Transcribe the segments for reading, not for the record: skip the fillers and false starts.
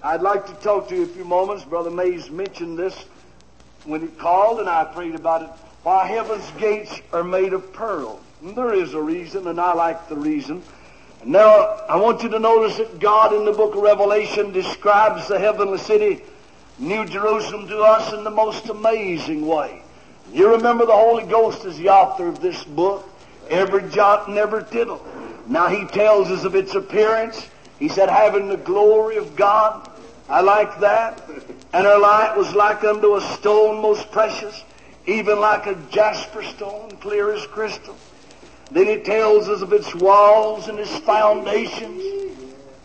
I'd like to talk to you a few moments. Brother Mays mentioned this when he called, and I prayed about it. Why heaven's gates are made of pearl. And there is a reason, and I like the reason. And now, I want you to notice that God in the book of Revelation describes the heavenly city, New Jerusalem, to us in the most amazing way. You remember the Holy Ghost is the author of this book, every jot and every tittle. Now he tells us of its appearance. He said, having the glory of God. I like that. And her light was like unto a stone most precious, even like a jasper stone, clear as crystal. Then he tells us of its walls and its foundations.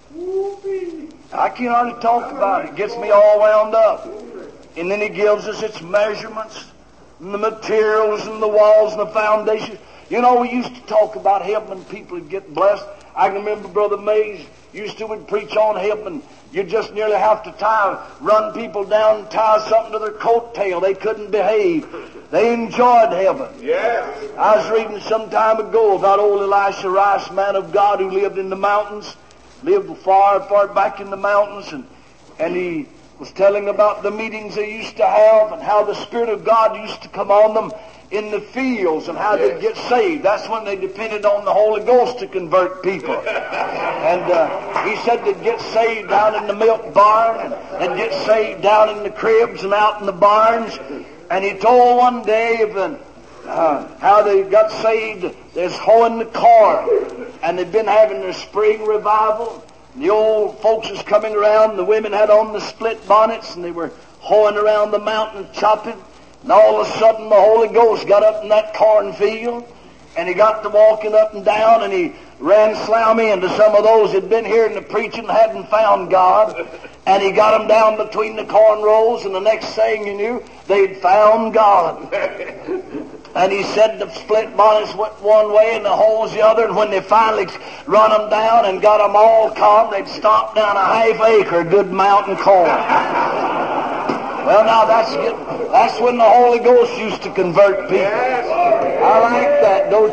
I can't hardly talk about it. It gets me all wound up. And then he gives us its measurements and the materials and the walls and the foundations. You know, we used to talk about heaven and people would get blessed. I can remember Brother Mays used to would preach on heaven. You'd just nearly have to run people down and tie something to their coat tail. They couldn't behave. They enjoyed heaven. Yes. I was reading some time ago about old Elisha Rice, man of God who lived in the mountains, lived far, far back in the mountains, and he was telling about the meetings they used to have and how the Spirit of God used to come on them in the fields and how they'd get saved. That's when they depended on the Holy Ghost to convert people. And he said they'd get saved down in the milk barn, and they'd get saved down in the cribs and out in the barns. And he told one day of how they got saved. They was hoeing the corn, and they'd been having their spring revival. The old folks was coming around, the women had on the split bonnets, and they were hoeing around the mountain chopping. And all of a sudden the Holy Ghost got up in that cornfield, and he got to walking up and down, and he ran slammy into some of those that had been hearing the preaching and hadn't found God. And he got them down between the corn rows, and the next thing you knew, they'd found God. And he said the split bonnets went one way and the holes the other, and when they finally run them down and got them all caught, they'd stomp down a half-acre good mountain corn. Well, now that's when the Holy Ghost used to convert people. I like that, don't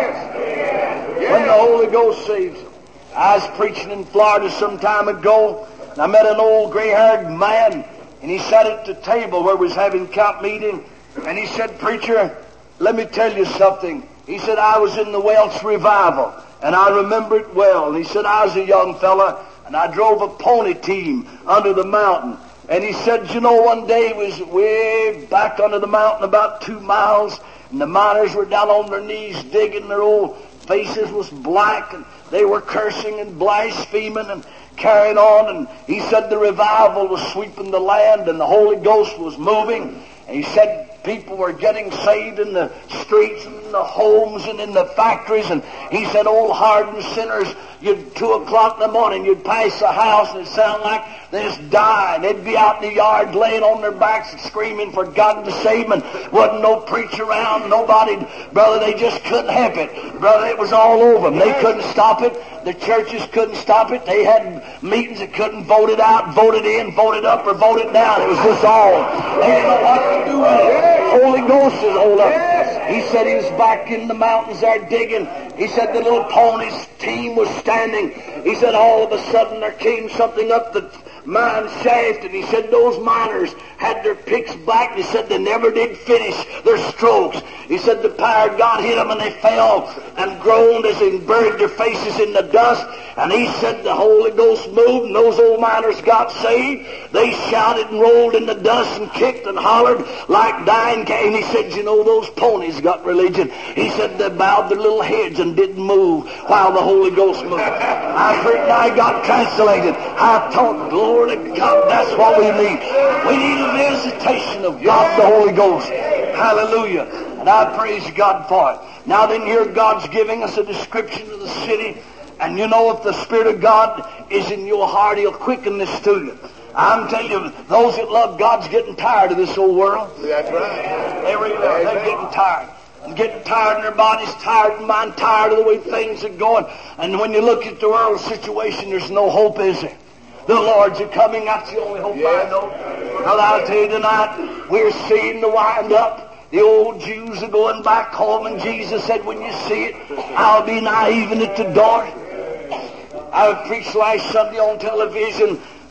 you? When the Holy Ghost saves them. I was preaching in Florida some time ago, and I met an old gray-haired man, and he sat at the table where we was having camp meeting, and he said, "Preacher, let me tell you something." He said, "I was in the Welsh revival, and I remember it well." And he said, "I was a young fella, and I drove a pony team under the mountain." And he said, "You know, one day we was way back under the mountain about 2 miles, and the miners were down on their knees digging. Their old faces was black, and they were cursing and blaspheming and carrying on." And he said the revival was sweeping the land, and the Holy Ghost was moving. And he said people were getting saved in the streets and in the homes and in the factories. And he said old hardened sinners, 2 o'clock in the morning, you'd pass a house and it'd sound like they just died. They'd be out in the yard laying on their backs and screaming for God to save them. And wasn't no preacher around, nobody. Brother, they just couldn't help it. Brother, it was all over them. They couldn't stop it. The churches couldn't stop it. They had meetings that couldn't vote it out, vote it in, vote it up, or vote it down. It was just all. They didn't know what to do with it. Holy Ghost is hold up. He said he was back in the mountains there digging. He said the little ponies team was standing. He said all of a sudden there came something up the mine shaft, and he said those miners had their picks back, and he said they never did finish their strokes. He said the power of God hit them, and they fell and groaned as they buried their faces in the dust. And he said the Holy Ghost moved, and those old miners got saved. They shouted and rolled in the dust and kicked and hollered like dying cattle. And he said, "You know, those ponies got religion." He said they bowed their little heads and didn't move while the Holy Ghost moved. I heard and I got translated. I thought, glory to God, that's what we need. We need a visitation of God, the Holy Ghost. Hallelujah. And I praise God for it. Now then, here God's giving us a description of the city. And you know, if the Spirit of God is in your heart, He'll quicken this to you. I'm telling you, those that love God's getting tired of this old world. That's right. They really are. They're getting tired. And getting tired in their bodies, tired in mind, tired of the way things are going. And when you look at the world situation, there's no hope, is there? The Lord's are coming. That's the only hope I know. Well, I'll tell you tonight, we're seeing the wind up. The old Jews are going back home, and Jesus said, when you see it, I'll be nigh even at the door. I preached last Sunday on television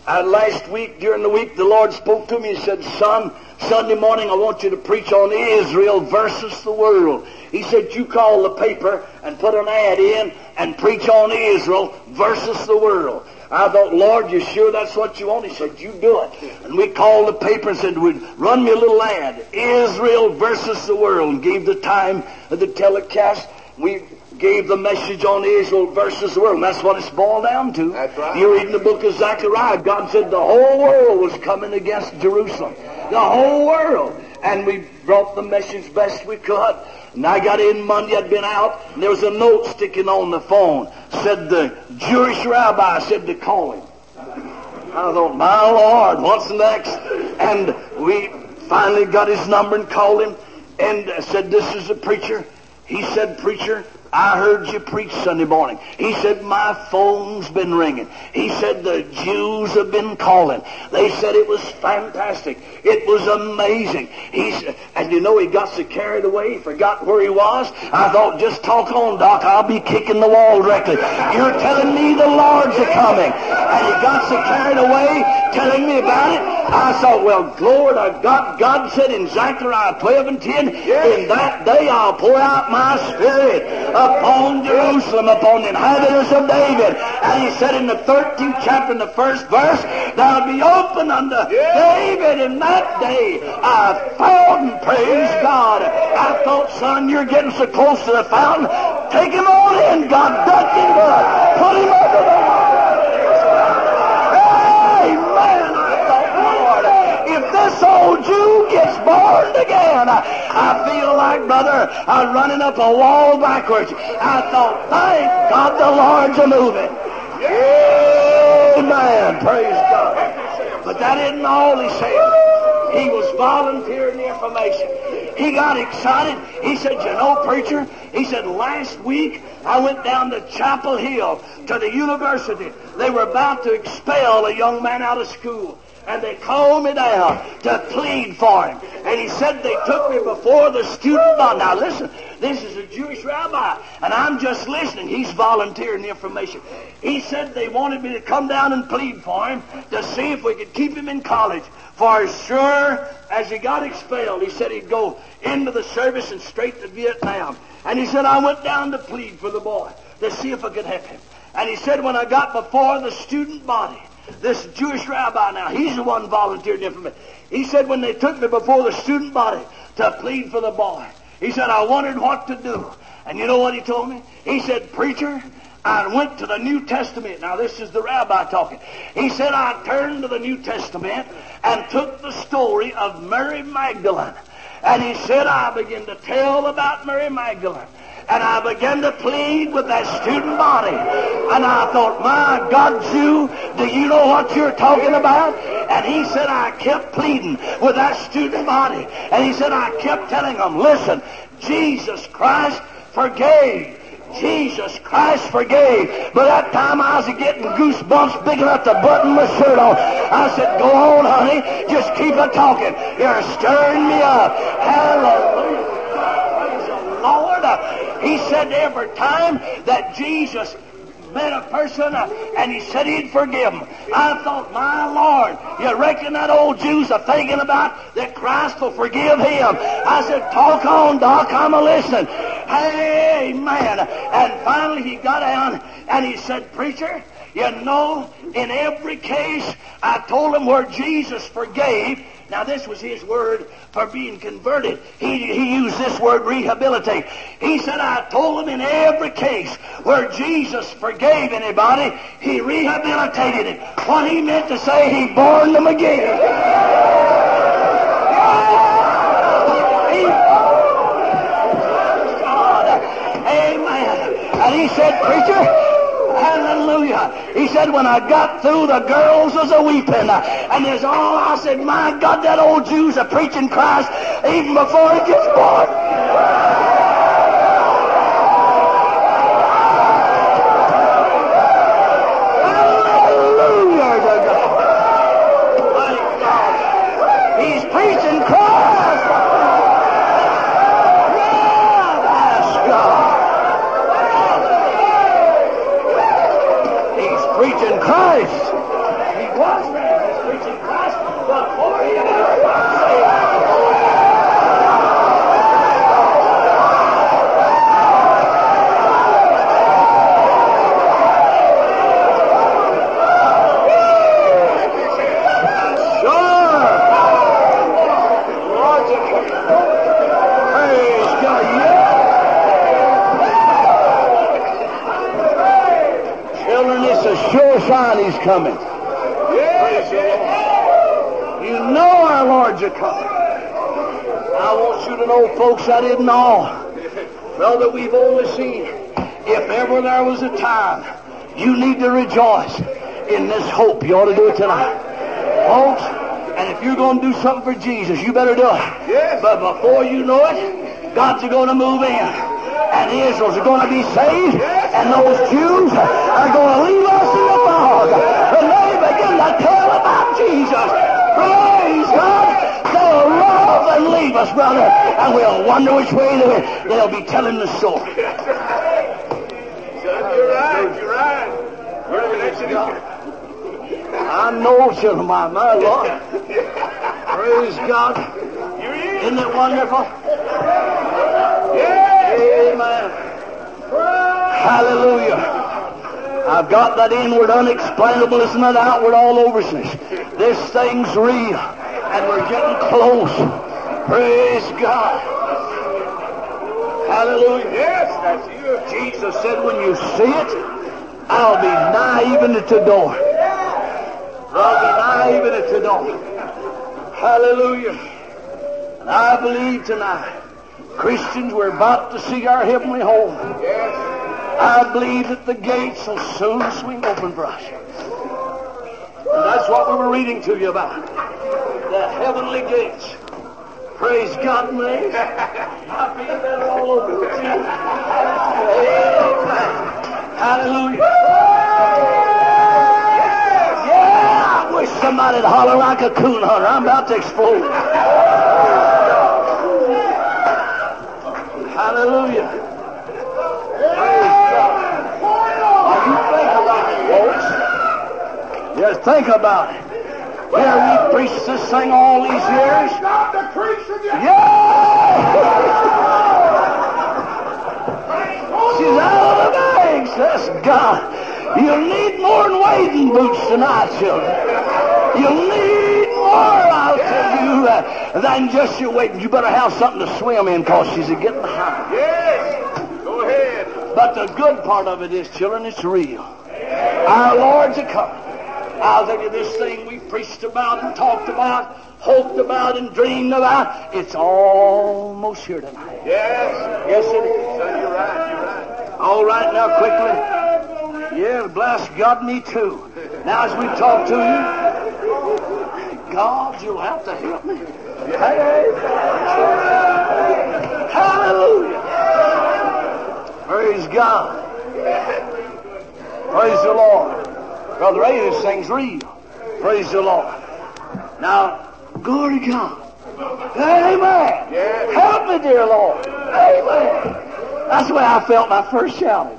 Last week, during the week, the Lord spoke to me. He said, son, Sunday morning I want you to preach on Israel versus the world. He said, you call the paper and put an ad in and preach on Israel versus the world. I thought, Lord, you sure that's what you want? He said, you do it. And we called the paper and said, run me a little ad, Israel versus the world, and gave the time of the telecast. We gave the message on Israel versus the world. And that's what it's boiled down to. That's right. You read in the book of Zechariah, God said the whole world was coming against Jerusalem. The whole world. And we brought the message best we could. And I got in Monday, I'd been out, and there was a note sticking on the phone. Said the Jewish rabbi said to call him. I thought, my Lord, what's next? And we finally got his number and called him and said, this is a preacher. He said, preacher, I heard you preach Sunday morning. He said, my phone's been ringing. He said, the Jews have been calling. They said it was fantastic. It was amazing. And you know, he got so carried away, he forgot where he was. I thought, just talk on, Doc. I'll be kicking the wall directly. You're telling me the Lord's a-coming. And he got so carried away telling me about it. I thought, well, Lord, God said in Zechariah 12 and 10, in that day I'll pour out my Spirit upon Jerusalem, upon the inhabitants of David. And he said in the 13th chapter, in the first verse, that'll be open unto David in that day. I found and praise God. I thought, son, you're getting so close to the fountain. Take him on in. God ducked him good. Put him under the water. Amen. I thought, Lord, if this old Jew gets born again, I feel like, brother, I'm running up a wall backwards. I thought, thank God the Lord's a-moving. Amen. Praise God. But that isn't all he said. He was volunteering the information. He got excited. He said, you know, preacher, he said, last week I went down to Chapel Hill to the university. They were about to expel a young man out of school. And they called me down to plead for him. And he said they took me before the student body. Now listen, this is a Jewish rabbi, and I'm just listening. He's volunteering the information. He said they wanted me to come down and plead for him to see if we could keep him in college. For as sure as he got expelled, he said he'd go into the service and straight to Vietnam. And he said, I went down to plead for the boy to see if I could help him. And he said when I got before the student body, this Jewish rabbi now, he's the one volunteered the information. He said when they took me before the student body to plead for the boy, he said, I wondered what to do. And you know what he told me? He said, preacher, I went to the New Testament. Now this is the rabbi talking. He said, I turned to the New Testament and took the story of Mary Magdalene. And he said, I began to tell about Mary Magdalene. And I began to plead with that student body. And I thought, my God, Jew, do you know what you're talking about? And he said, I kept pleading with that student body. And he said, I kept telling them, listen, Jesus Christ forgave. Jesus Christ forgave. But that time I was getting goosebumps big enough to button my shirt on. I said, go on, honey. Just keep it talking. You're stirring me up. Hallelujah. Praise the Lord. He said every time that Jesus met a person and he said he'd forgive him. I thought, my Lord, you reckon that old Jew's a thinking about that Christ will forgive him? I said, talk on, Doc, I'm a-listening. Amen. And finally he got down and he said, preacher, you know, in every case, I told him where Jesus forgave. Now, this was his word for being converted. He used this word, rehabilitate. He said, I told him in every case where Jesus forgave anybody, he rehabilitated it. What he meant to say, he born them again. Amen. And he said, preacher, hallelujah. He said, when I got through, the girls was a-weeping. And there's all, I said, my God, that old Jew's a preaching Christ even before he gets born. Hallelujah to God. Thank God. He's preaching Christ. Yes, God. Preaching Christ. He was sign He's coming. Praise the Lord. You know our Lord's a coming. I want you to know, folks, that isn't all. Brother, we've only seen. If ever there was a time you need to rejoice in this hope, you ought to do it tonight. Folks, and if you're going to do something for Jesus, you better do it. Yes. But before you know it, God's going to move in. And the Israels are going to be saved. Yes. And those Jews are going to leave us in the fog. When they begin to tell about Jesus, praise God, they'll love and leave us, brother. And we'll wonder which way they'll be telling the story. You're right. You're right. I know, children, my Lord. Praise God. Isn't it wonderful? Amen. Hallelujah. I've got that inward unexplainableness and that outward all overness. This thing's real, and we're getting close. Praise God. Hallelujah. Yes, that's you. Jesus said, when you see it, I'll be nigh even at the door. I'll be nigh even at the door. Hallelujah. And I believe tonight, Christians, we're about to see our heavenly home. Yes. I believe that the gates will soon swing open for us. And that's what we were reading to you about. The heavenly gates. Praise God, man. I feel better all over. Amen. Hallelujah. Yeah, I wish somebody'd holler like a coon hunter. I'm about to explode. Hallelujah. Praise God. Now you think about it, folks. Just think about it. Here we preached this thing all these years. Yeah! She's out of the bags. That's God. You'll need more than wading boots tonight, children. You'll need more, I'll tell you, than just your wading. You better have something to swim in, because she's getting behind. Yes. Go ahead. But the good part of it is, children, it's real. Our Lord's a coming. I'll tell you, this thing we preached about and talked about, hoped about and dreamed about, it's almost here tonight. Yes. Yes, it is. Son, you're right. You're right. All right, now quickly. Yeah, bless God, me too. Now as we talk to you, God, you'll have to help me. Hallelujah. Praise God. Praise the Lord. Brother Ray, this thing's real. Praise the Lord. Now, glory to God. Amen. Yes. Help me, dear Lord. Amen. That's the way I felt when I first shouted.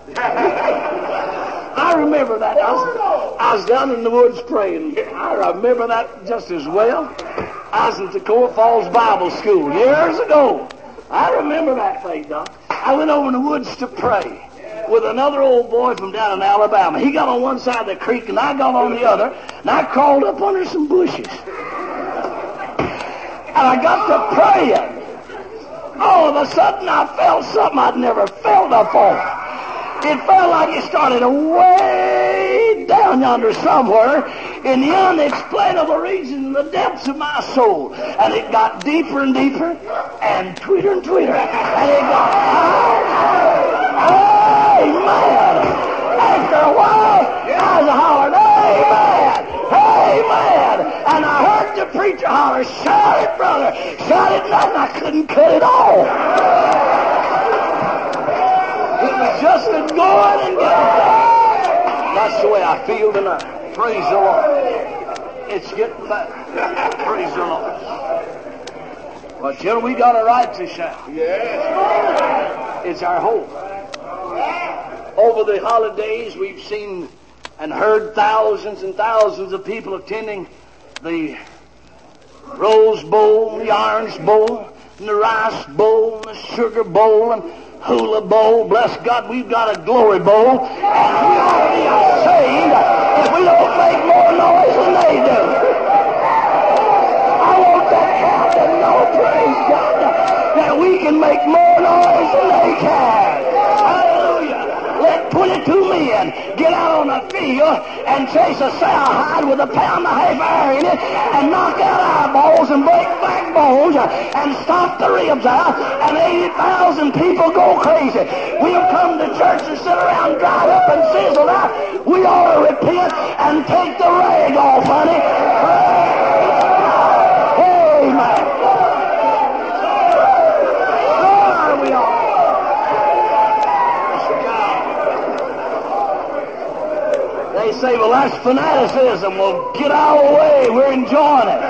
I remember that. I was down in the woods praying. I remember that just as well. I was at the Court Falls Bible School years ago. I remember that thing, Doc. I went over in the woods to pray with another old boy from down in Alabama. He got on one side of the creek and I got on the other, and I crawled up under some bushes. And I got to praying. All of a sudden I felt something I'd never felt before. It felt like it started way down yonder somewhere in the unexplainable region in the depths of my soul. And it got deeper and deeper and tweeter and tweeter. And it got higher. Amen. After a while, I was hollering, amen, amen. And I heard the preacher holler, shout it, brother, shout it, and I couldn't cut it off. It was just a going and getting. That's the way I feel tonight. Praise the Lord. It's getting better. Praise the Lord. But children, we got a right to shout. Yes. It's our hope. Over the holidays, we've seen and heard thousands and thousands of people attending the Rose Bowl, the Orange Bowl, and the Rice Bowl, and the Sugar Bowl, and Hula Bowl. Bless God, we've got a Glory Bowl, and we ought to be ashamed if we don't make more noise than they do. I want that crowd to know, praise God, that we can make more noise than they can. Hallelujah. Let 22 men get out on the field and chase a sow hide with a pound and a half air in it and knock out eyeballs and break backbones and stop the ribs out, and 80,000 people go crazy. We'll come to church and sit around dried up and sizzled out. We ought to repent and take the rag off, honey. Amen. Sure, we ought. They say, well, that's fanaticism. Well, get out of the way. We're enjoying it.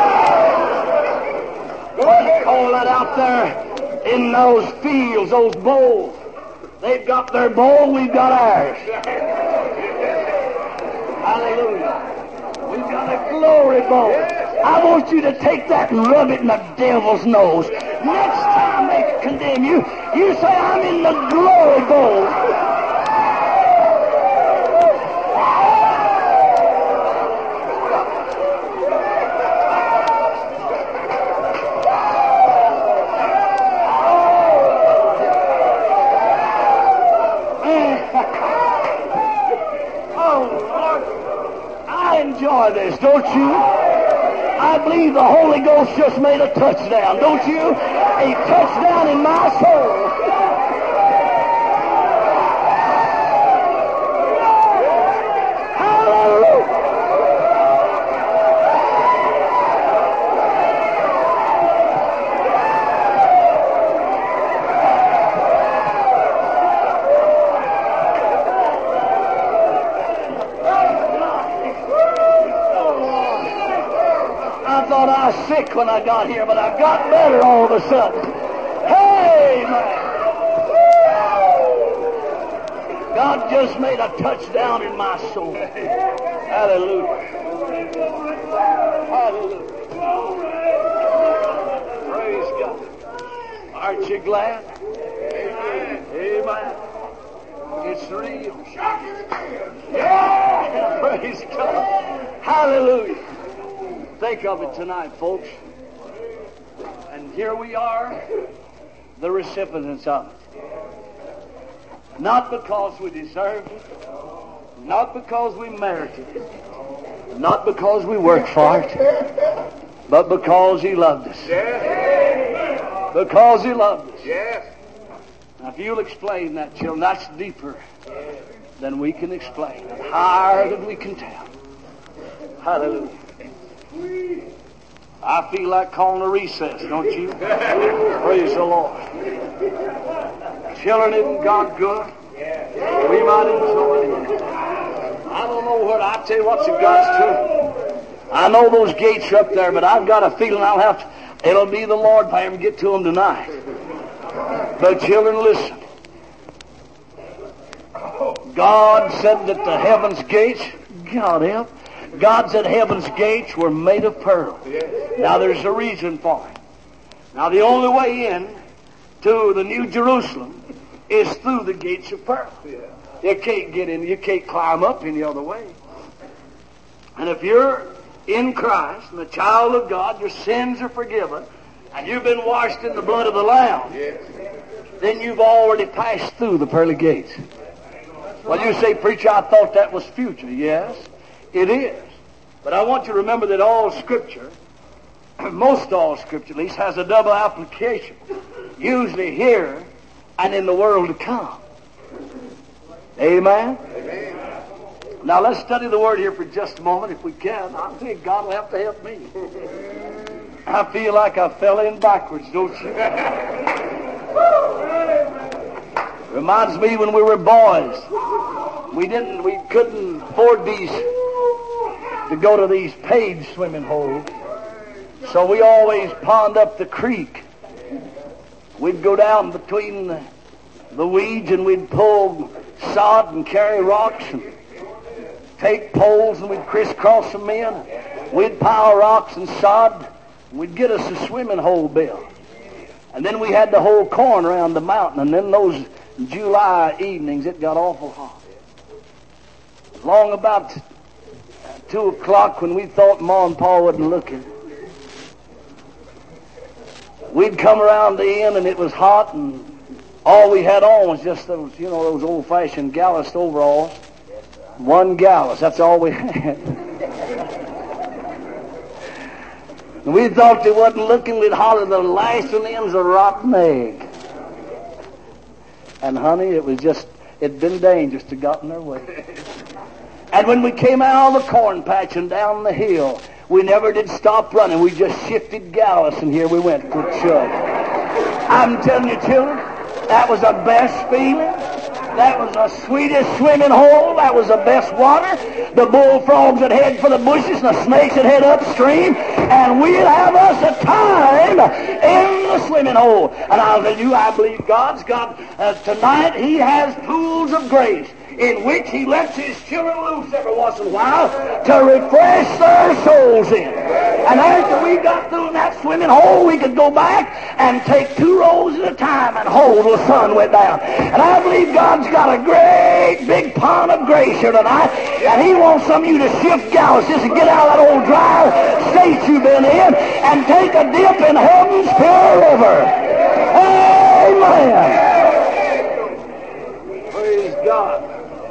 They call that out there in those fields, those bowls. They've got their bowl, we've got ours. Hallelujah. We've got a glory bowl. I want you to take that and rub it in the devil's nose. Next time they condemn you, you say, I'm in the glory bowl. Enjoy this, don't you? I believe the Holy Ghost just made a touchdown, don't you? A touchdown in my soul. Hallelujah. I thought I was sick when I got here, but I got better all of a sudden. Hey, man! God just made a touchdown in my soul. Hallelujah. Hallelujah. Praise God. Aren't you glad? Amen. Amen. It's real. Yeah! Praise God. Hallelujah. Think of it tonight, folks. And here we are, the recipients of it. Not because we deserved it, not because we merited it, not because we worked for it, but because He loved us. Yes. Because He loved us. Yes. Now, if you'll explain that, children, that's deeper than we can explain, and higher than we can tell. Hallelujah. I feel like calling a recess, don't you? Praise the Lord. Children, isn't God good? We might enjoy it. I don't know what, I tell you what's it God's to. I know those gates are up there, but I've got a feeling it'll be the Lord if I ever get to them tonight. But children, listen. God said that the heaven's gates, God said heaven's gates were made of pearl. Now there's a reason for it. Now the only way in to the New Jerusalem is through the gates of pearl. You can't get in, you can't climb up any other way. And if you're in Christ and a child of God, your sins are forgiven, and you've been washed in the blood of the Lamb, then you've already passed through the pearly gates. Well, you say, preacher, I thought that was future. Yes, it is. But I want you to remember that all Scripture, most all Scripture at least, has a double application. Usually here and in the world to come. Amen? Amen. Now let's study the Word here for just a moment if we can. I think God will have to help me. I feel like I fell in backwards, don't you? Reminds me when we were boys. We couldn't afford to go to these paid swimming holes. So we always pond up the creek. We'd go down between the weeds and we'd pull sod and carry rocks and take poles and we'd crisscross them in. We'd pile rocks and sod and we'd get us a swimming hole built. And then we had the whole corn around the mountain, and then those July evenings it got awful hot. Long about 2 o'clock when we thought Ma and Pa wasn't looking, we'd come around the end and it was hot and All we had on was just those, those old-fashioned Gallus overalls. One Gallus, that's all we had. And we thought they wasn't looking, we'd holler, the last one in's a rotten egg. And honey, it'd been dangerous to gotten their way. And when we came out of the corn patch and down the hill, we never did stop running. We just shifted Gallus, and here we went to church. I'm telling you, children, that was the best feeling. That was the sweetest swimming hole. That was the best water. The bullfrogs that head for the bushes and the snakes that head upstream. And we'll have us a time in the swimming hole. And I'll tell you, I believe God's got, tonight He has pools of grace in which He lets His children loose every once in a while to refresh their souls in. And after we got through in that swimming hole, we could go back and take 2 rows at a time and hold till the sun went down. And I believe God's got a great big pond of grace here tonight, and He wants some of you to shift Gallus just to get out of that old dry state you've been in and take a dip in heaven's pure river. Amen. Praise God.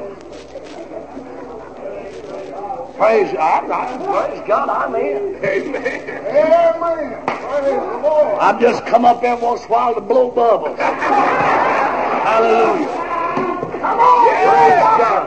Praise God, I'm in. Amen. Praise the Lord. I've just come up every once in a while to blow bubbles. Hallelujah. Come on. Praise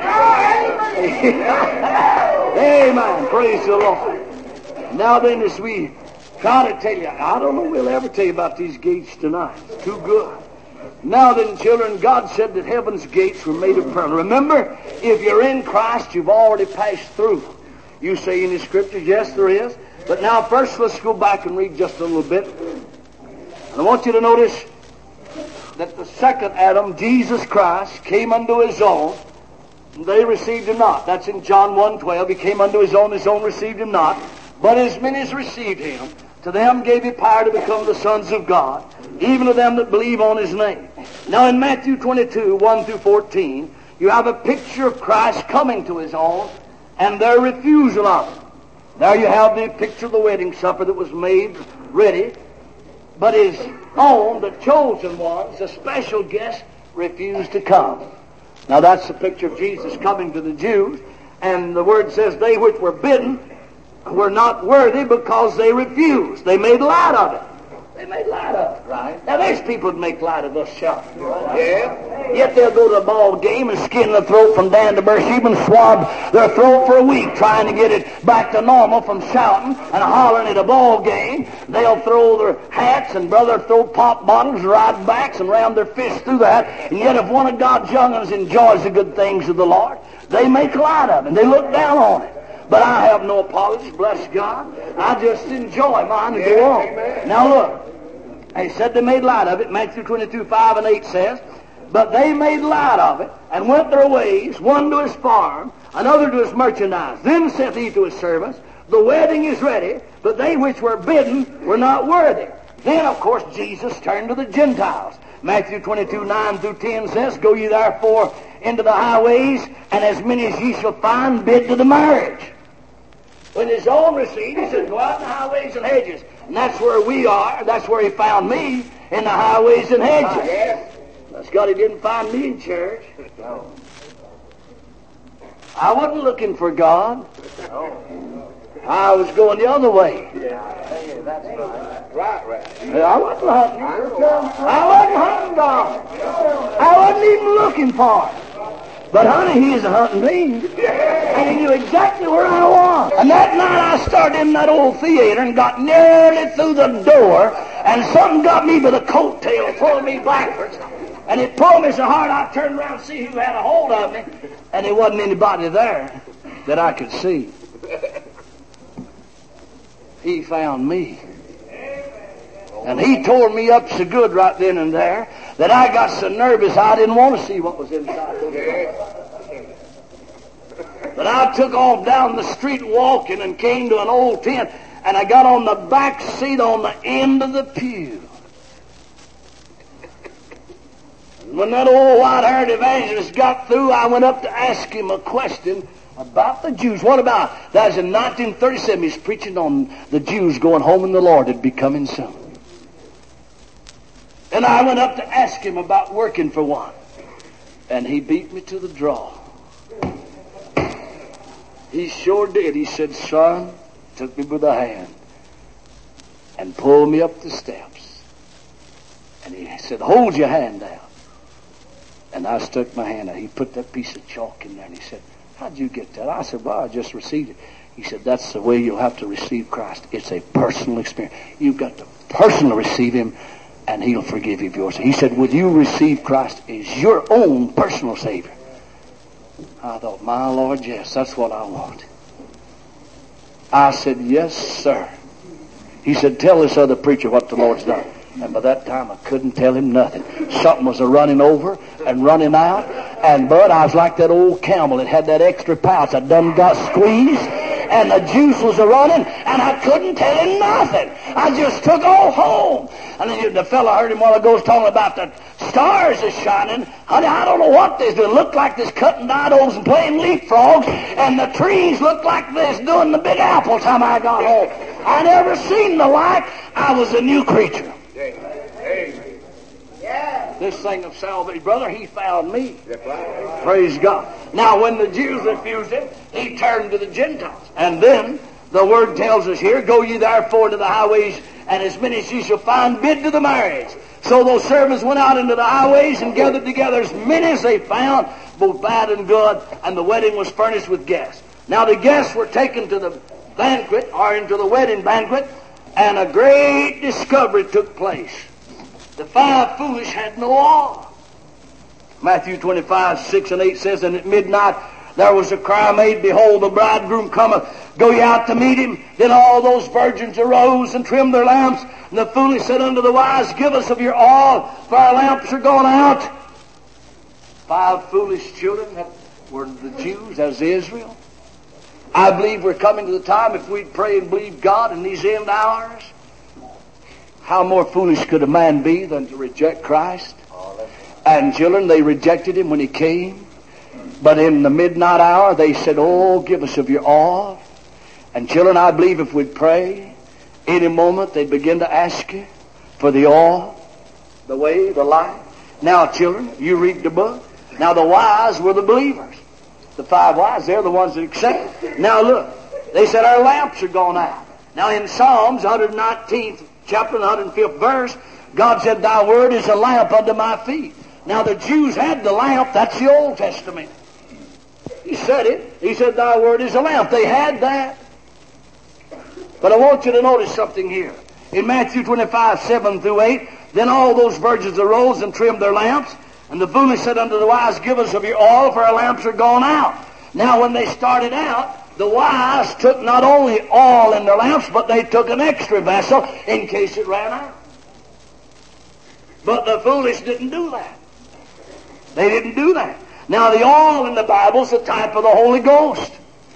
God. Amen. Praise the Lord. Now then, as we try to tell you, I don't know if we'll ever tell you about these gates tonight. It's too good. Now then, children, God said that heaven's gates were made of pearl. Remember, if you're in Christ, you've already passed through. You say in the Scriptures, yes, there is. But now, first, let's go back and read just a little bit. And I want you to notice that the second Adam, Jesus Christ, came unto His own, and they received Him not. That's in John 1:12. He came unto His own received Him not. But as many as received Him, to them gave He power to become the sons of God, even to them that believe on His name. Now in Matthew 22, 1-14, you have a picture of Christ coming to His own, and their refusal of Him. There you have the picture of the wedding supper that was made ready, but His own, the chosen ones, the special guests, refused to come. Now that's the picture of Jesus coming to the Jews, and the Word says they which were bidden were not worthy because they refused. They made light of it. They made light of it. Right. Now there's people that make light of us shouting. Yeah. Yet they'll go to a ball game and skin their throat from Dan to Beersheba and swab their throat for a week trying to get it back to normal from shouting and hollering at a ball game. They'll throw their hats and throw pop bottles and ride backs and ram their fists through that. And yet if one of God's young ones enjoys the good things of the Lord, they make light of it and they look down on it. But I have no apologies, bless God. I just enjoy mine and go on. Amen. Now look, he said they made light of it. Matthew 22, 5 and 8 says, but they made light of it and went their ways, one to his farm, another to his merchandise. Then saith he to his servants, the wedding is ready, but they which were bidden were not worthy. Then, of course, Jesus turned to the Gentiles. Matthew 22, 9-10 says, go ye therefore into the highways, and as many as ye shall find, bid to the marriage. When His own received, He said, go out in the highways and hedges. And that's where we are. That's where He found me, in the highways and hedges. Yes. That's God, He didn't find me in church. No. I wasn't looking for God. No. I was going the other way. Yeah, that's right. Right. I wasn't hunting. I wasn't hunting God. I wasn't even looking for Him. But honey, He's hunting me. And He knew exactly where I was. And that night I started in that old theater and got nearly through the door, and something got me by the coattail, pulling me backwards. And it pulled me so hard I turned around to see who had a hold of me, and there wasn't anybody there that I could see. He found me. And He tore me up so good right then and there that I got so nervous I didn't want to see what was inside. But I took off down the street walking and came to an old tent, and I got on the back seat on the end of the pew. And when that old white-haired evangelist got through, I went up to ask him a question about the Jews. What about? That was in 1937. He was preaching on the Jews going home and the Lord had be coming soon. And I went up to ask him about working for one. And he beat me to the draw. He sure did. He said, son, took me by the hand and pulled me up the steps. And he said, hold your hand out. And I stuck my hand out. He put that piece of chalk in there and he said, how'd you get that? I said, well, I just received it. He said, that's the way you'll have to receive Christ. It's a personal experience. You've got to personally receive him and he'll forgive you of yours. He said, would you receive Christ as your own personal Savior? I thought, my Lord, yes, that's what I want. I said, yes, sir. He said, tell this other preacher what the Lord's done. And by that time, I couldn't tell him nothing. Something was running over and running out. And, Bud, I was like that old camel that had that extra pouch. I done got squeezed, and the juice was a-running, and I couldn't tell him nothing. I just took off home. And then the fellow heard him while ago was talking about the stars is shining. Honey, I don't know what they're doing. It looked like they're cutting didos and playing leapfrogs, and the trees looked like they're doing the Big Apple time I got home. I never seen the like. I was a new creature. Amen. Yeah. This thing of salvation, brother, he found me. Praise God. Now, when the Jews refused him, he turned to the Gentiles. And then, the word tells us here, go ye therefore to the highways, and as many as ye shall find, bid to the marriage. So those servants went out into the highways and gathered together as many as they found, both bad and good, and the wedding was furnished with guests. Now the guests were taken to the banquet, or into the wedding banquet, and a great discovery took place. The 5 foolish had no awe. Matthew 25, 6 and 8 says, and at midnight there was a cry made, behold, the bridegroom cometh, go ye out to meet him. Then all those virgins arose and trimmed their lamps. And the foolish said unto the wise, give us of your oil, for our lamps are gone out. 5 foolish children that were the Jews, as Israel. I believe we're coming to the time, if we pray and believe God in these end hours, how more foolish could a man be than to reject Christ? And children, they rejected him when he came. But in the midnight hour, they said, oh, give us of your oil. And children, I believe if we'd pray, any moment they'd begin to ask you for the oil, the way, the light. Now, children, you read the book. Now, the wise were the believers. The 5 wise, they're the ones that accepted. Now, look, they said, our lamps are gone out. Now, in Psalms 119th chapter, 105th verse, God said, thy word is a lamp unto my feet. Now, the Jews had the lamp. That's the Old Testament. He said it. He said, thy word is a lamp. They had that. But I want you to notice something here. In Matthew 25, 7 through 8, then all those virgins arose and trimmed their lamps. And the foolish said unto the wise, give us of your oil, for our lamps are gone out. Now, when they started out, the wise took not only oil in their lamps, but they took an extra vessel in case it ran out. But the foolish didn't do that. They didn't do that. Now, the oil in the Bible is a type of the Holy Ghost.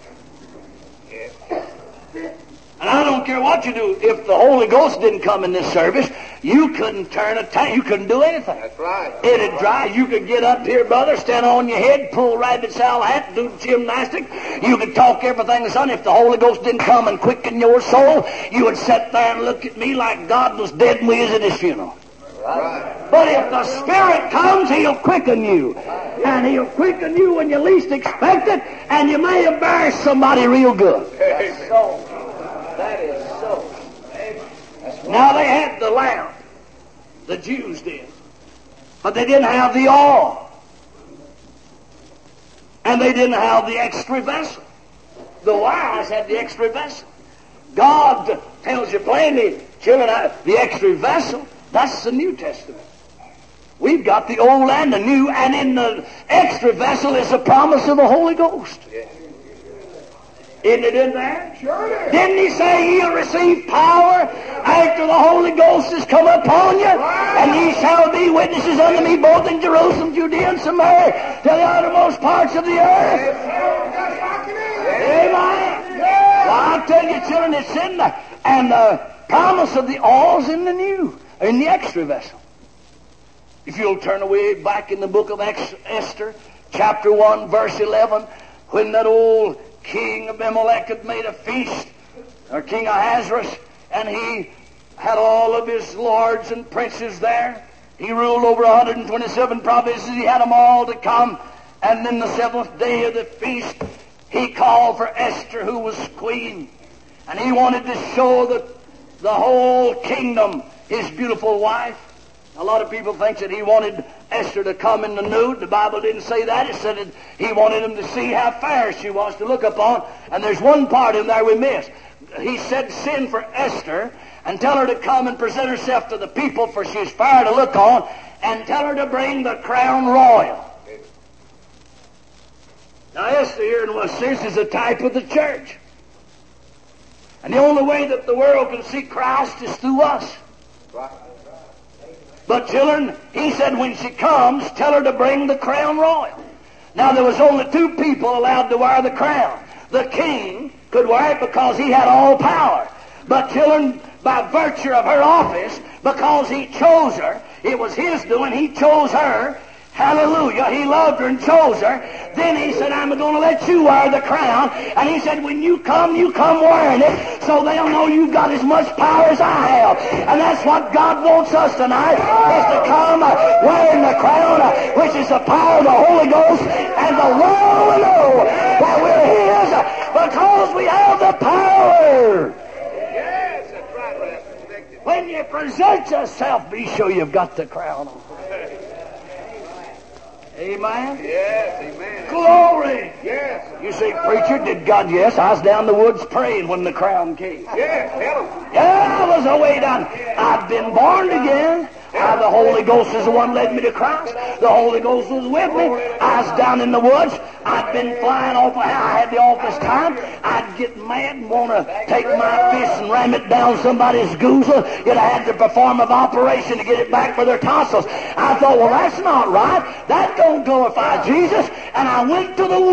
And I don't care what you do. If the Holy Ghost didn't come in this service, you couldn't turn a tank. You couldn't do anything. That's right. It'd dry. You could get up here, brother, stand on your head, pull rabbit saddle hat, do gymnastics. You could talk everything the sun. If the Holy Ghost didn't come and quicken your soul, you would sit there and look at me like God was dead and we was at his funeral. Right. But if the Spirit comes, He'll quicken you. And He'll quicken you when you least expect it, and you may embarrass somebody real good. Amen. So, that is so. Now they had the lamp. The Jews did. But they didn't have the oil. And they didn't have the extra vessel. The wise had the extra vessel. God tells you plainly, children, the extra vessel, that's the New Testament. We've got the old and the new, and in the extra vessel is the promise of the Holy Ghost. Isn't it in there? Sure it is. Didn't He say He'll receive power after the Holy Ghost has come upon you? And ye shall be witnesses unto me both in Jerusalem, Judea, and Samaria, to the uttermost parts of the earth. Amen. Well, I'll tell you, children, it's in there. And the promise of the oil's in the new, in the extra vessel. If you'll turn away back in the book of Esther, chapter 1, verse 11, when that old King Abimelech had made a feast, or King Ahasuerus, and he had all of his lords and princes there, He ruled over 127 provinces. He had them all to come. And then the seventh day of the feast, he called for Esther, who was queen. And he wanted to show the whole kingdom his beautiful wife. A lot of people think that he wanted Esther to come in the nude. The Bible didn't say that. It said that he wanted them to see how fair she was to look upon. And there's one part in there we missed. He said, send for Esther and tell her to come and present herself to the people, for she's fair to look on, and tell her to bring the crown royal. Now Esther here in West Sears is a type of the church. And the only way that the world can see Christ is through us. But children, he said when she comes, tell her to bring the crown royal. Now there was only two people allowed to wear the crown. The king could wear it because he had all power. But children, by virtue of her office, because he chose her, it was his doing, he chose her. Hallelujah. He loved her and chose her. Then he said, I'm going to let you wear the crown. And he said, when you come wearing it, so they'll know you've got as much power as I have. And that's what God wants us tonight, is to come wearing the crown, which is the power of the Holy Ghost. And the world will know that we're his because we have the power. Yes, that's right. When you present yourself, be sure you've got the crown on. Amen? Yes, amen. Glory! Yes. You say, preacher, did God? Yes, I was down the woods praying when the crown came. Yes, tell him. Yeah, I was away down. I've been born again. The Holy Ghost is the one led me to Christ. The Holy Ghost was with me. I was down in the woods. I'd been flying off. I had the office time. I'd get mad and want to take my fist and ram it down somebody's goozle. Yet I had to perform an operation to get it back for their tonsils. I thought, well, that's not right. That don't glorify Jesus. And I went to the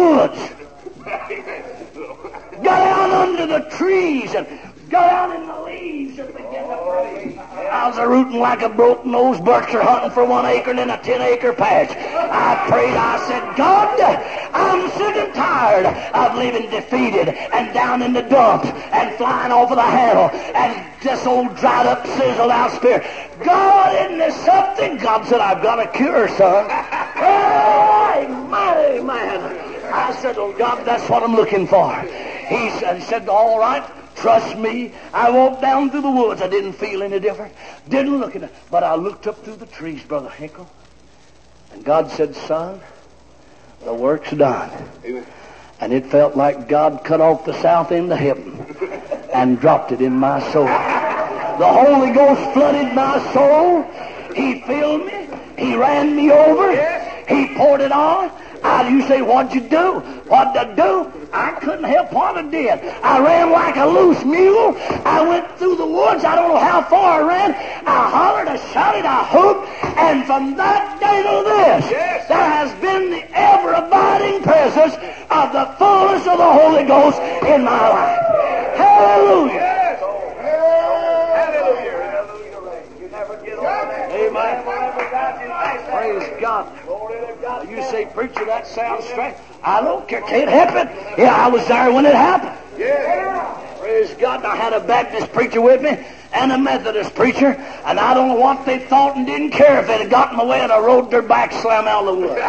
woods. Got out under the trees and got out in the leaves and began to pray. I was rooting like a broke-nosed bircher hunting for 1 acre and then a 10-acre patch. I prayed. I said, God, I'm sick and tired of living defeated and down in the dumps and flying off of the handle and this old dried-up, sizzled-out spirit. God, isn't there something? God said, I've got a cure, son. Amen. I said, oh, God, that's what I'm looking for. He said, all right. Trust me. I walked down through the woods. I didn't feel any different. Didn't look at it. But I looked up through the trees, Brother Hinkle. And God said, son, the work's done. Amen. And it felt like God cut off the south end of heaven and dropped it in my soul. The Holy Ghost flooded my soul. He filled me. He ran me over. He poured it on. You say, what'd you do? What'd I do? I couldn't help what I did. I ran like a loose mule. I went through the woods. I don't know how far I ran. I hollered, I shouted, I hooped. And from that day to this, there has been the ever-abiding presence of the fullness of the Holy Ghost in my life. Hallelujah. You never get over that. Amen. Praise God. You say, preacher, that sounds strange. I don't care. Can't help it. Yeah, I was there when it happened. Yeah. Praise God. I had a Baptist preacher with me and a Methodist preacher, and I don't know what they thought and didn't care if they'd have gotten away and I rode their back slam out of the woods.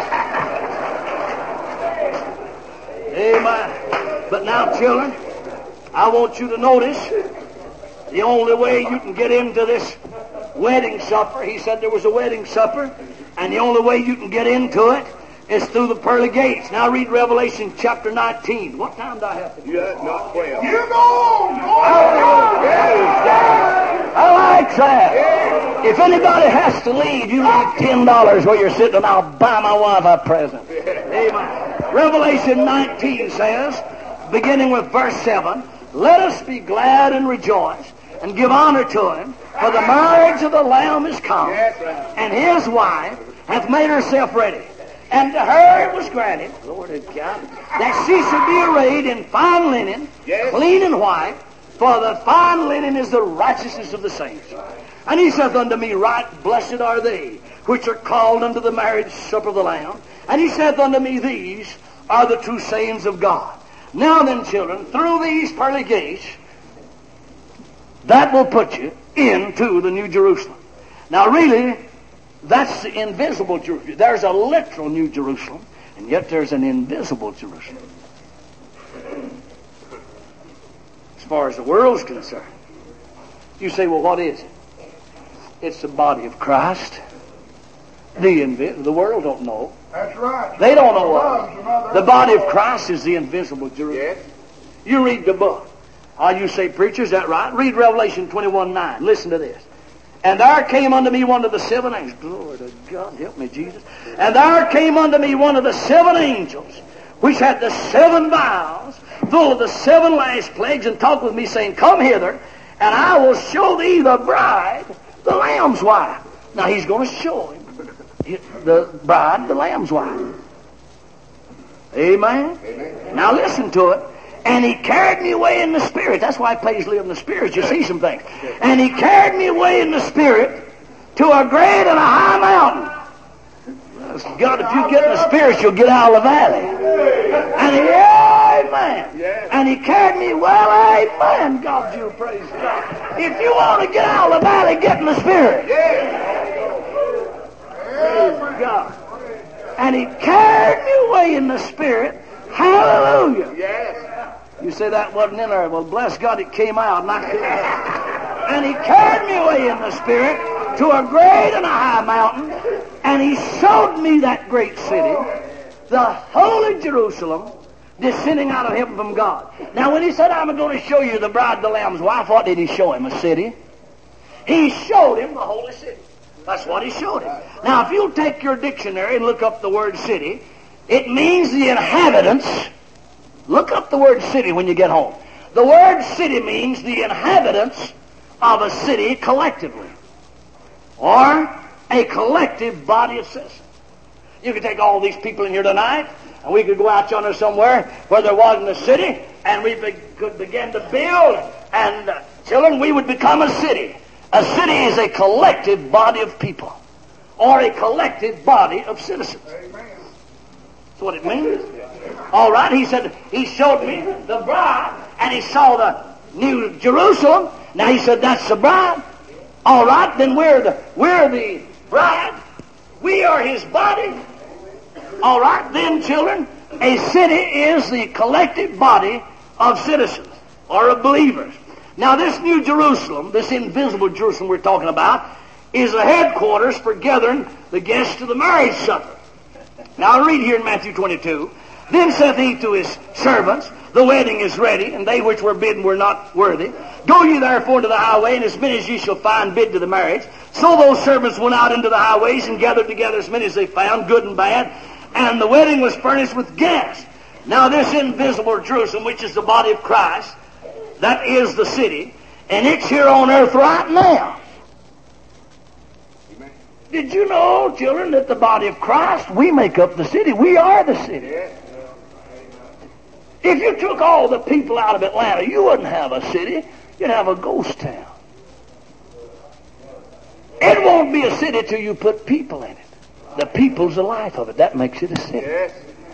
Amen. But now, children, I want you to notice the only way you can get into this wedding supper, he said there was a wedding supper, and the only way you can get into it is through the pearly gates. Now read Revelation chapter 19. What time do I have to do? Yeah, not 12. You go! I like that. If anybody has to leave, you leave $10 where you're sitting and I'll buy my wife a present. Amen. Revelation 19 says, beginning with verse 7, let us be glad and rejoice and give honor to him, for the marriage of the Lamb is come, and his wife hath made herself ready. And to her it was granted, Lord of God, that she should be arrayed in fine linen, clean and white, for the fine linen is the righteousness of the saints. And he saith unto me, right blessed are they which are called unto the marriage supper of the Lamb. And he saith unto me, these are the true sayings of God. Now then, children, through these pearly gates, that will put you into the New Jerusalem. Now really, That's the invisible Jerusalem. There's a literal New Jerusalem, and yet there's an invisible Jerusalem. As far as the world's concerned. You say, well, what is it? It's the body of Christ. The world don't know. That's right. They don't know what. The body of Christ is the invisible Jerusalem. Yes. You read the book. You say, preacher, is that right? Read Revelation 21:9. Listen to this. And there came unto me one of the seven angels. Glory to God, help me, Jesus. And there came unto me one of the seven angels, which had the seven vials, full of the seven last plagues, and talked with me, saying, Come hither, and I will show thee the bride, the Lamb's wife. Now he's going to show him the bride, the Lamb's wife. Amen? Amen. Now listen to it. And he carried me away in the Spirit. That's why it pays live in the Spirit. You see some things. And he carried me away in the Spirit to a great and a high mountain. God, if you get in the Spirit, you'll get out of the valley. And he, amen. And he carried me, well, amen. God, you praise God. If you want to get out of the valley, get in the Spirit. Praise God. And he carried me away in the Spirit. Hallelujah. Yes. You say that wasn't in there. Well, bless God, it came out. And he carried me away in the Spirit to a great and a high mountain, and he showed me that great city, the holy Jerusalem, descending out of heaven from God. Now, when he said, I'm going to show you the bride, the Lamb's wife, what did he show him? A city? He showed him the holy city. That's what he showed him. Now, if you'll take your dictionary and look up the word city, it means the inhabitants. Look up the word city when you get home. The word city means the inhabitants of a city collectively, or a collective body of citizens. You could take all these people in here tonight, and we could go out yonder somewhere where there wasn't a city, and we could begin to build, and children, we would become a city. A city is a collective body of people, or a collective body of citizens. That's what it means. All right, he said, he showed me the bride, and he saw the New Jerusalem. Now he said, that's the bride. All right, then we're the bride. We are his body. All right, then, children, a city is the collective body of citizens or of believers. Now, this New Jerusalem, this invisible Jerusalem we're talking about, is the headquarters for gathering the guests to the marriage supper. Now, I'll read here in Matthew 22. Then saith he to his servants, the wedding is ready, and they which were bidden were not worthy. Go ye therefore to the highway, and as many as ye shall find bid to the marriage. So those servants went out into the highways and gathered together as many as they found, good and bad. And the wedding was furnished with guests. Now this invisible Jerusalem, which is the body of Christ, that is the city, and it's here on earth right now. Amen. Did you know, children, that the body of Christ, we make up the city. We are the city. Yes. If you took all the people out of Atlanta, you wouldn't have a city. You'd have a ghost town. It won't be a city till you put people in it. The people's the life of it. That makes it a city. Yes.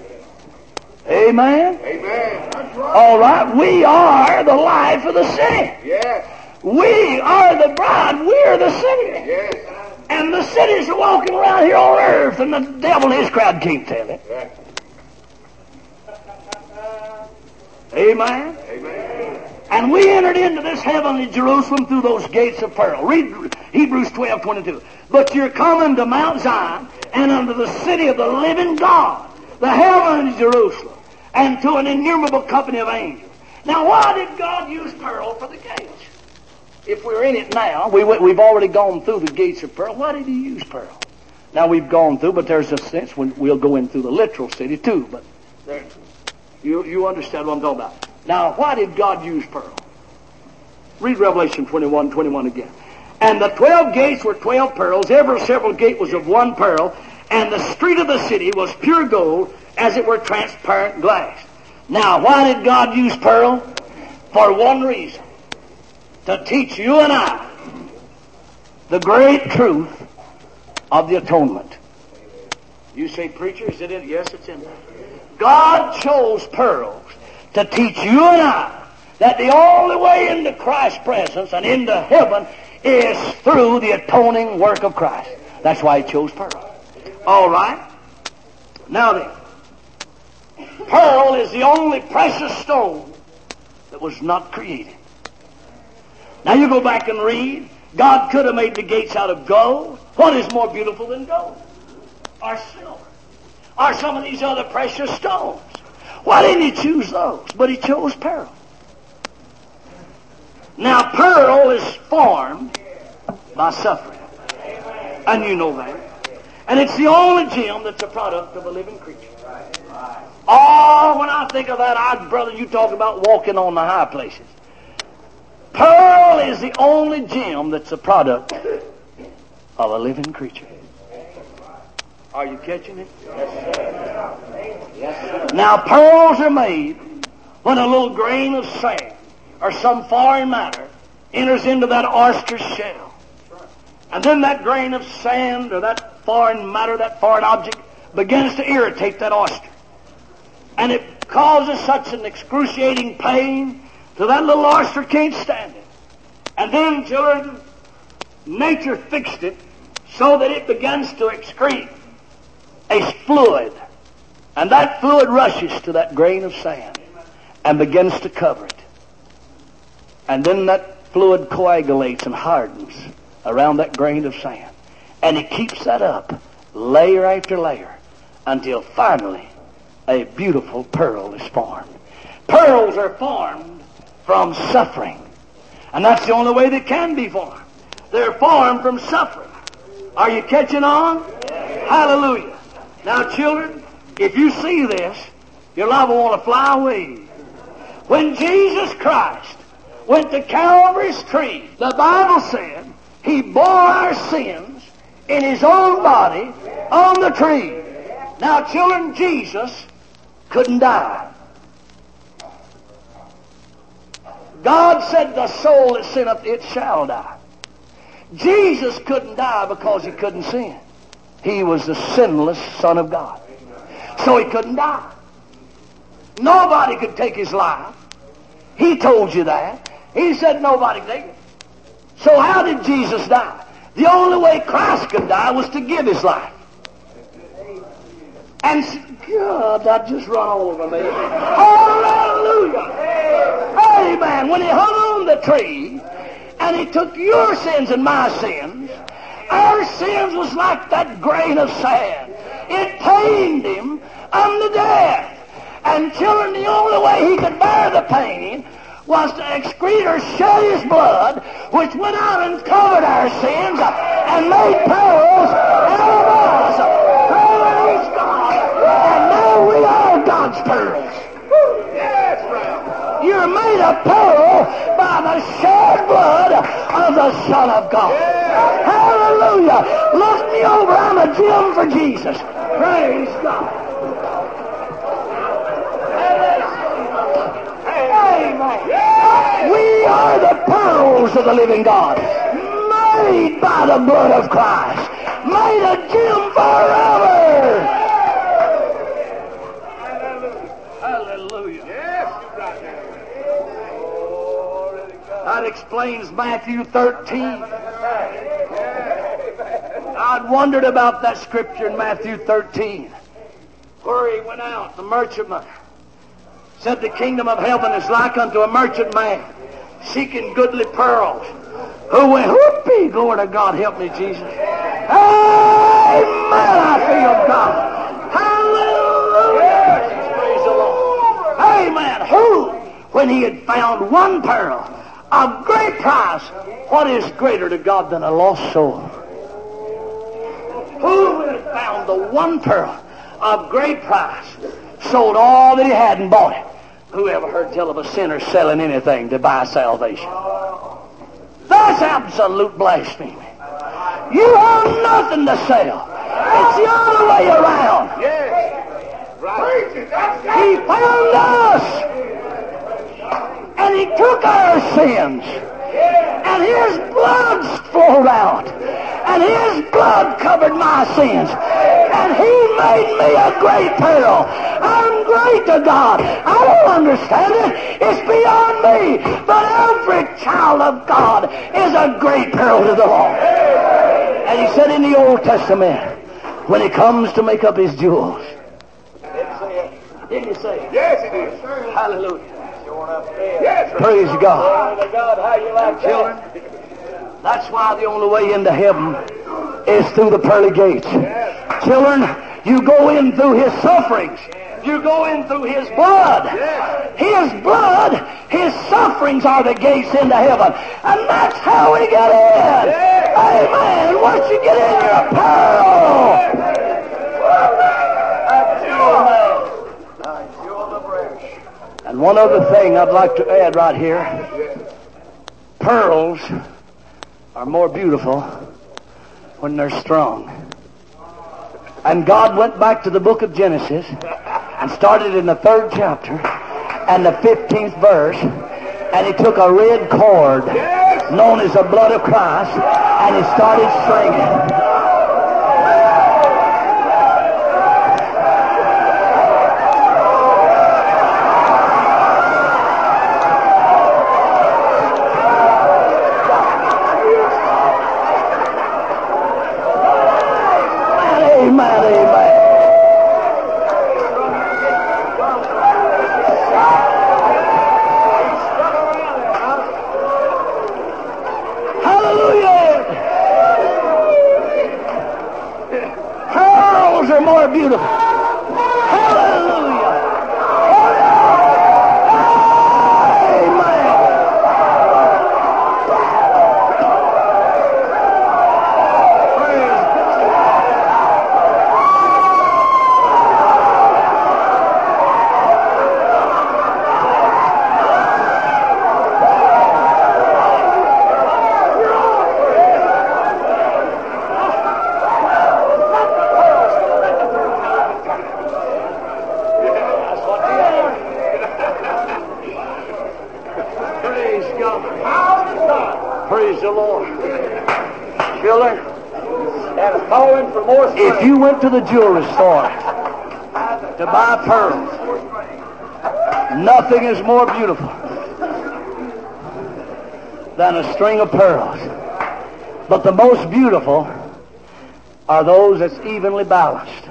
Amen? Amen. All right, we are the life of the city. Yes. We are the bride. We're the city. Yes. And the cities are walking around here on earth, and the devil and his crowd can't tell it. Right. Amen? Amen. And we entered into this heavenly Jerusalem through those gates of pearl. Read Hebrews 12:22. But you're coming to Mount Zion and unto the city of the living God, the heavenly Jerusalem, and to an innumerable company of angels. Now, why did God use pearl for the gates? If we're in it now, we've already gone through the gates of pearl. Why did he use pearl? Now, we've gone through, but there's a sense when we'll go in through the literal city too. But you understand what I'm talking about. Now, why did God use pearl? Read Revelation 21:21 again. And the 12 gates were 12 pearls. Every several gate was of one pearl. And the street of the city was pure gold, as it were transparent glass. Now, why did God use pearl? For one reason. To teach you and I the great truth of the atonement. You say, preacher, is it in? Yes, it's in there. God chose pearls to teach you and I that the only way into Christ's presence and into heaven is through the atoning work of Christ. That's why he chose pearl. All right. Now then, pearl is the only precious stone that was not created. Now you go back and read. God could have made the gates out of gold. What is more beautiful than gold? Or silver? Or some of these other precious stones? Why didn't he choose those? But he chose pearl. Now pearl is formed by suffering. And you know that. And it's the only gem that's a product of a living creature. Oh, when I think of that, brother, you talk about walking on the high places. Pearl is the only gem that's a product of a living creature. Are you catching it? Yes, sir. Yes, sir. Now, pearls are made when a little grain of sand or some foreign matter enters into that oyster's shell. And then that grain of sand or that foreign matter, that foreign object, begins to irritate that oyster. And it causes such an excruciating pain till that little oyster can't stand it. And then, children, nature fixed it so that it begins to excrete a fluid. And that fluid rushes to that grain of sand and begins to cover it. And then that fluid coagulates and hardens around that grain of sand. And it keeps that up layer after layer until finally a beautiful pearl is formed. Pearls are formed from suffering. And that's the only way they can be formed. They're formed from suffering. Are you catching on? Hallelujah. Now, children, if you see this, your love will want to fly away. When Jesus Christ went to Calvary's tree, the Bible said he bore our sins in his own body on the tree. Now, children, Jesus couldn't die. God said, the soul that sinneth, it shall die. Jesus couldn't die because he couldn't sin. He was the sinless Son of God. So he couldn't die. Nobody could take his life. He told you that. He said nobody could take it. So how did Jesus die? The only way Christ could die was to give his life. And God, that just run over me. Hallelujah. Amen. When he hung on the tree and he took your sins and my sins, our sins was like that grain of sand. It pained him unto death. And children, the only way he could bear the pain was to excrete or shed his blood, which went out and covered our sins and made pearls out of us. Praise God. And now we are God's pearls. Yes, brother. You're made a pearl by the shed blood of the Son of God. Hallelujah. Look me over. I'm a gem for Jesus. Praise God. Amen. We are the pearls of the living God, made by the blood of Christ, made a gem forever. Hallelujah. That explains Matthew 13. I'd wondered about that scripture in Matthew 13, where he went out, the merchantman said, the kingdom of heaven is like unto a merchant man seeking goodly pearls, who went, whoopee, glory to God, help me, Jesus. Amen, I feel God. Hallelujah. Praise the Lord. Amen. Who, when he had found one pearl of great price, what is greater to God than a lost soul? Who had found the one pearl of great price, sold all that he had and bought it? Who ever heard tell of a sinner selling anything to buy salvation? That's absolute blasphemy. You have nothing to sell. It's the other way around. Yes. Right. He found us, and he took our sins, and his blood flowed out, and his blood covered my sins, and he made me a great pearl. I'm great to God. I don't understand it. It's beyond me. But every child of God is a great pearl to the Lord. And he said in the Old Testament, when he comes to make up his jewels. Didn't you say it? Yes, it is. Hallelujah. Yes, Praise God. God, how you like children? That's why the only way into heaven is through the pearly gates. Children, you go in through his sufferings. You go in through his blood. His blood, his sufferings are the gates into heaven. And that's how we get in. Amen. Once you get in, you're a pearl. And one other thing I'd like to add right here. Pearls are more beautiful when they're strong. And God went back to the book of Genesis and started in the 3rd chapter and the 15th verse, and he took a red cord known as the blood of Christ and he started stringing. Beautiful. Hallelujah. Amen. Praise the Lord. Children, if you went to the jewelry store to buy pearls, nothing is more beautiful than a string of pearls. But the most beautiful are those that's evenly balanced.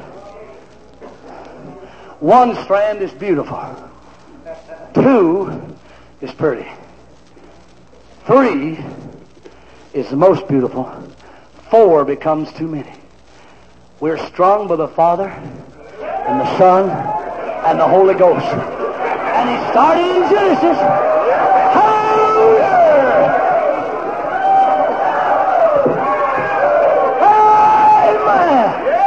One strand is beautiful. 2 is pretty. 3 is the most beautiful. 4 becomes too many. We're strong by the Father and the Son and the Holy Ghost. And he started in Genesis. Hallelujah! Amen!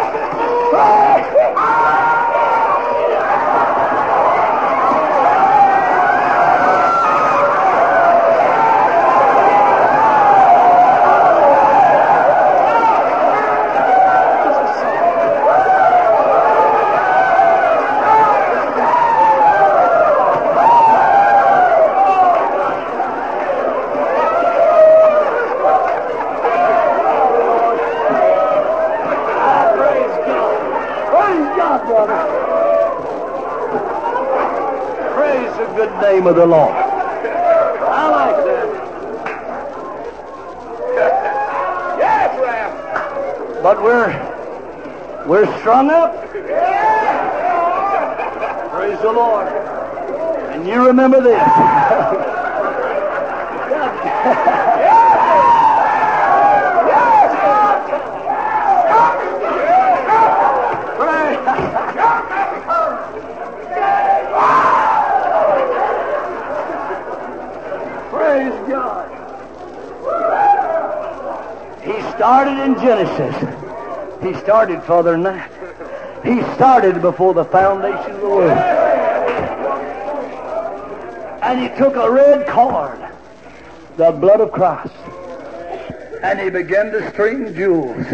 Name of the Lord. I like that. Yes, Ram. But we're strung up. Praise the Lord. And you remember this. Praise God. He started in Genesis. He started further than that. He started before the foundation of the world. And he took a red cord, the blood of Christ, and he began to string jewels.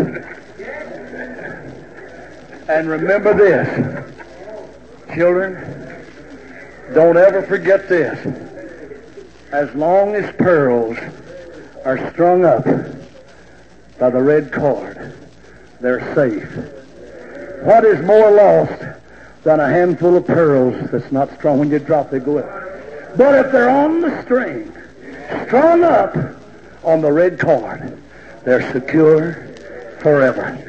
And remember this, children, don't ever forget this. As long as pearls are strung up by the red cord, they're safe. What is more lost than a handful of pearls that's not strung? When you drop, they go up. But if they're on the string, strung up on the red cord, they're secure forever.